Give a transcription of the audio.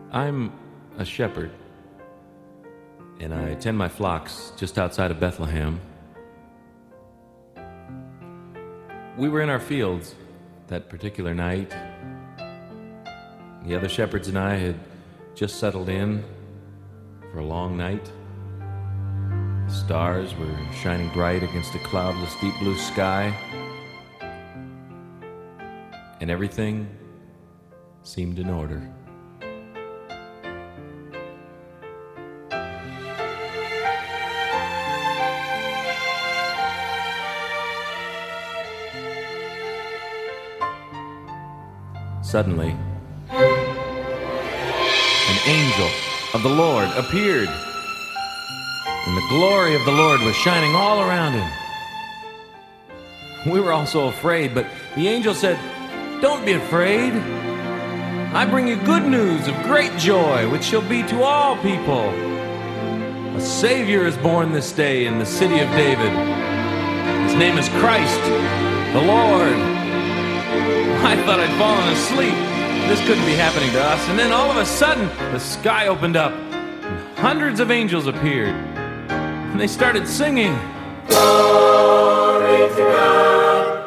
I'm a shepherd, and I tend my flocks just outside of Bethlehem. We were in our fields that particular night. The other shepherds and I had just settled in for a long night. The stars were shining bright against a cloudless, deep blue sky, and everything seemed in order. Suddenly, an angel of the Lord appeared, and the glory of the Lord was shining all around him. We were all so afraid, but the angel said, "Don't be afraid. I bring you good news of great joy, which shall be to all people. A Savior is born this day in the city of David. His name is Christ, the Lord." I thought I'd fallen asleep. This couldn't be happening to us. And then all of a sudden, the sky opened up, and hundreds of angels appeared. And they started singing, "Glory to God